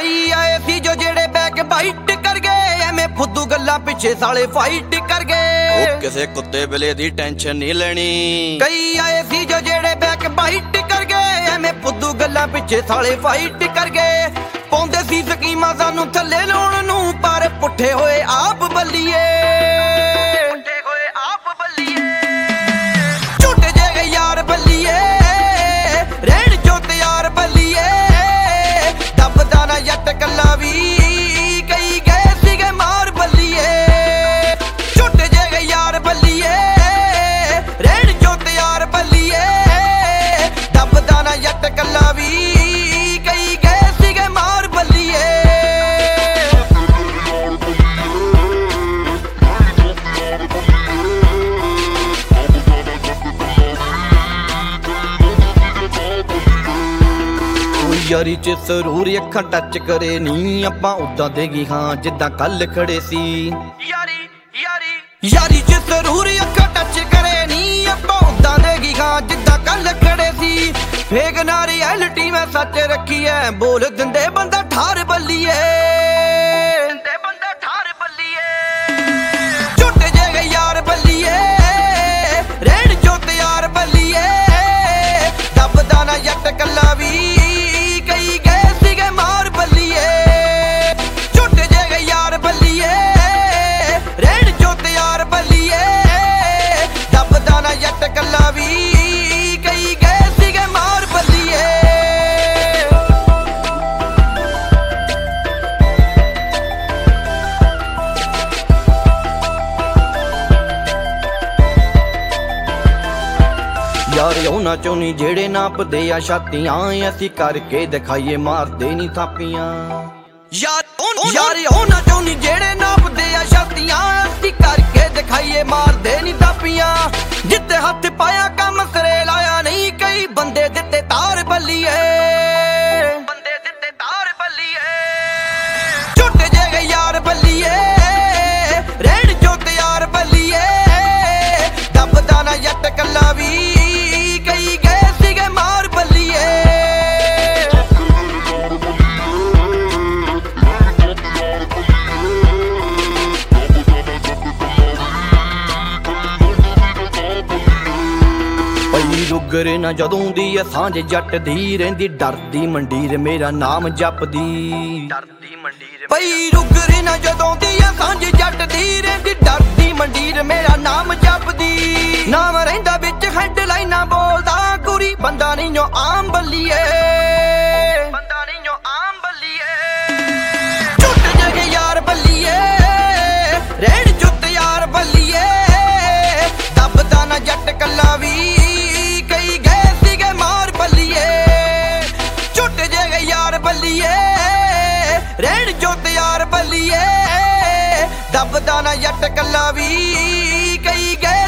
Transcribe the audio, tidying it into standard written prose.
कई आए सी जो जेड़े बैक बाइट कर गए, एवें फुद्दू गल्लां पिछे साले फाइट कर गए। किसे कुत्ते बिले दी टेंशन नहीं लेनी। कई आए सी जो जेड़े बैक बाइट कर गए, एवें फुद्दू गल्लां पिछे साले फाइट कर गए। पाउंदे सी स्कीमां सानू थल्ले लाउण नूं, पर पुट्ठे होए आप बल्लीए। झूठे जे यार बल्लीए, रहण जो तैयार बल्लीए। दबदा ना जट कल्ला वी, कई गए सीगे मार बल्लीए। झूठे जे यार बल्लीए, रहण जो तैयार बल्लीए। दबदा ना जट कल्ला वी, कई गए सीगे मार बल्लीए। यारी च जरूर अखां टच करे नी, आपां उदां देगी हाँ जिद्दां कल खड़े सी। यारी च जरूर अखां टच करे नी, आपां उदां देगी हाँ जिद्दां कल खड़े सी। फेक ना रियलिटी मैं सच रखी है, बोल दिंदे बंदा ठार बल्लीए। झूठे जे यार बल्लीए, रहण जो तैयार बल्लीए। दबदा ना जट कल्ला वी, कई गए सीगे मार बल्लीए। झूठे जे यार बल्लीए, रहण जो तैयार बल्लीए। दबदा ना जट कल्ला वी, कई गए सीगे मार बल्लीए। यार ਉਹਨਾਂ ਚੋਂ ਨੀ ਜਿਹੜੇ ਨਾਪਦੇ ਆ ਛਾਤੀਆਂ, ਅਸੀਂ ਕਰਕੇ ਦਿਖਾਈਏ ਮਾਰਦੇ ਨੀ ਥਾਪੀਆਂ। ਯਾਰ ਉਹਨਾਂ ਚੋਂ ਨੀ ਜਿਹੜੇ ਨਾਪਦੇ ਆ ਛਾਤੀਆਂ, ਅਸੀਂ ਕਰਕੇ ਦਿਖਾਈਏ ਮਾਰਦੇ ਨੀ ਥਾਪੀਆਂ। ਜਿੱਤੇ ਹੱਥ ਪਾਇਆ ਕੰਮ ਸਿਰੇ ਲਾਇਆ ਨਹੀਂ, ਕਈ ਬੰਦੇ ਦਿੱਤੇ ਤਾਰ ਬੱਲੀਏ। ਝੂਠੇ ਜੇ ਯਾਰ ਬੱਲੀਏ, ਰਹਿਣ ਜੋ ਤਿਆਰ ਬੱਲੀਏ। ਦਬਦਾ ਨਾ ਜੱਟ ਕੱਲਾ ਵੀ, ਕਈ ਗਏ ਸੀਗੇ ਮਾਰ ਬੱਲੀਏ। ਪਈ ਰੁਗਰੇ ਨਾ ਜਦੋਂ ਦੀ ਐ ਸਾਂਝ ਜੱਟ ਦੀ, ਰਹਿੰਦੀ ਡਰਦੀ ਮੰਡੀਰ ਮੇਰਾ ਨਾਮ ਜਪਦੀ। ਪਈ ਰੁਗਰੇ ਨਾ ਜਦੋਂ ਦੀ ਐ ਸਾਂਝ ਜੱਟ ਦੀ, ਰਹਿੰਦੀ ਡਰਦੀ ਮੰਡੀਰ ਮੇਰਾ ਨਾਮ ਜਪਦੀ। ਨਾਮ ਰਹਿੰਦਾ ਵਿੱਚ ਹੈਡਲਾਈਨਾਂ ਬੋਲਦਾ, ਕੁੜੀ ਬੰਦਾ ਨਹੀਂ ਜੋ ਆਮ ਬੱਲੀਏ। ਝੂਠੇ ਜੇ ਯਾਰ ਬੱਲੀਏ, ਰਹਿਣ ਜੋ ਤਿਆਰ ਬੱਲੀਏ। ਦਬਦਾ ਨਾ ਜੱਟ ਕੱਲਾ ਵੀ, ਕਈ ਗਏ ਸੀਗੇ ਮਾਰ ਬੱਲੀਏ। ਝੂਠੇ ਜੇ ਯਾਰ ਬੱਲੀਏ, ਰਹਿਣ ਜੋ ਤਿਆਰ ਬੱਲੀਏ। ਦਬਦਾ ਨਾ ਜੱਟ ਕੱਲਾ ਵੀ, ਕਈ ਗਏ